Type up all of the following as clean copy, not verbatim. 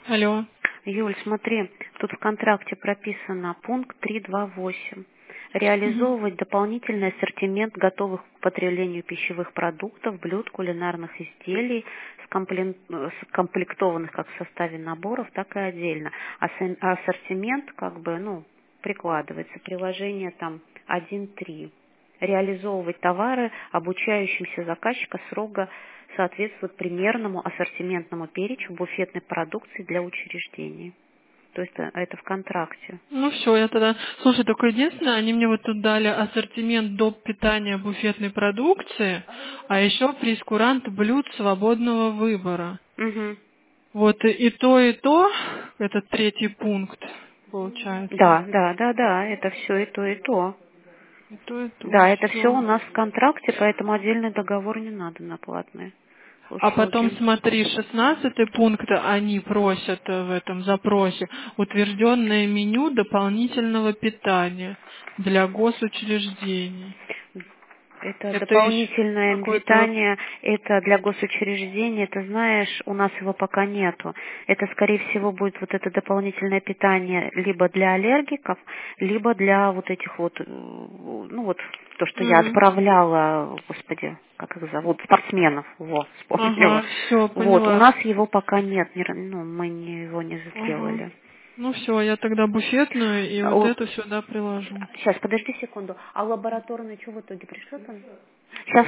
Алло. Юль, смотри, тут в контракте прописано пункт 3.2.8. Мгм. Реализовывать дополнительный ассортимент готовых к потреблению пищевых продуктов, блюд, кулинарных изделий, скомплектованных как в составе наборов, так и отдельно. Ассортимент прикладывается. Приложение там 1.3. Реализовывать товары, обучающимся заказчика срока соответствует примерному ассортиментному перечню буфетной продукции для учреждений. То есть это в контракте. Ну все, я тогда... Слушай, только единственное, они мне вот тут дали ассортимент доп. Питания буфетной продукции, а еще прейскурант блюд свободного выбора. Угу. Вот и то, это третий пункт, получается. Да, это все и то, и то. И то, Да, это все у все. нас в контракте, поэтому отдельный договор не надо на платные А потом услуги. смотри, 16-й пункт, они просят в этом запросе утвержденное меню дополнительного питания для госучреждений. Это Это еще дополнительное какой-то... питание, это для госучреждений, это знаешь, у нас его пока нету. Это, скорее всего, будет вот это дополнительное питание либо для аллергиков, либо для вот этих то, что я отправляла, господи, как их зовут, спортсменов, вспомнила. Ага, все, Вот, у поняла. нас его пока нет, мы его не Ага. сделали. Ну все, я тогда буфетную и вот эту сюда приложу. Сейчас, подожди секунду. А лабораторный что в итоге пришло там? Сейчас,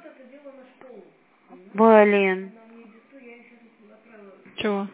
блин. Чего?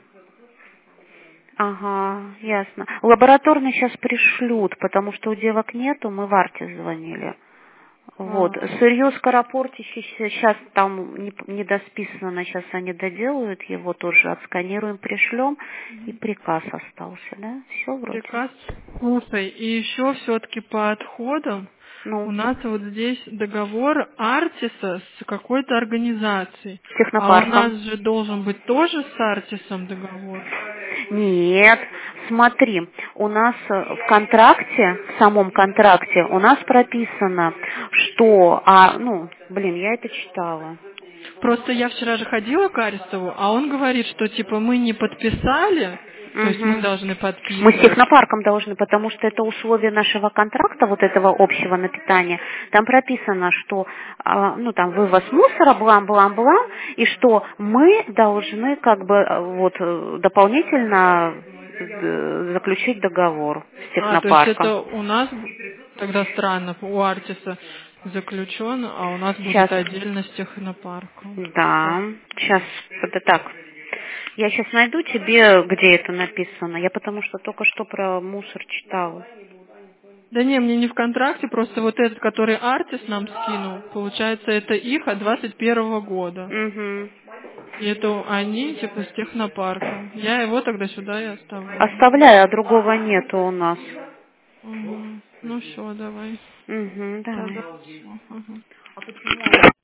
Ага, ясно. Лабораторный сейчас пришлют, потому что у девок нету, мы в Арте звонили. Вот. Сырье скоропортящееся сейчас там не досписано, сейчас они доделают его тоже, отсканируем, пришлем, и приказ остался, да? Все вроде. Приказ. Слушай, и еще все-таки по отходам у Ну, нас вот здесь договор Артиса с какой-то организацией. с А у нас технопарком. же должен быть тоже с Артисом договор. Нет, смотри, у нас в контракте, в самом контракте, у нас прописано, что, я это читала. Просто я вчера же ходила к Арисову, а он говорит, что типа мы не подписали, то есть мы Мгм. должны Мы с подписывать. технопарком должны, потому что это условие нашего контракта, вот этого общего на питание. Там прописано, что там вывоз мусора, блам-блам-блам, и что мы должны дополнительно заключить договор с А, то есть технопарком. это у нас тогда странно, у Артиса заключен, а у нас Сейчас, будет отдельно с технопарком. да, сейчас, это так. Я сейчас найду тебе, где это написано. Я потому что только что про мусор читала. Да не, мне не в контракте, просто вот этот, который Артис нам скинул, получается, это их от 21 года. Угу. И это они, типа, с технопарком. Я его тогда сюда и оставляю. Оставляю, а другого нету у нас. Угу. Ну все, давай. Угу, Тогда давай. всё. Ага.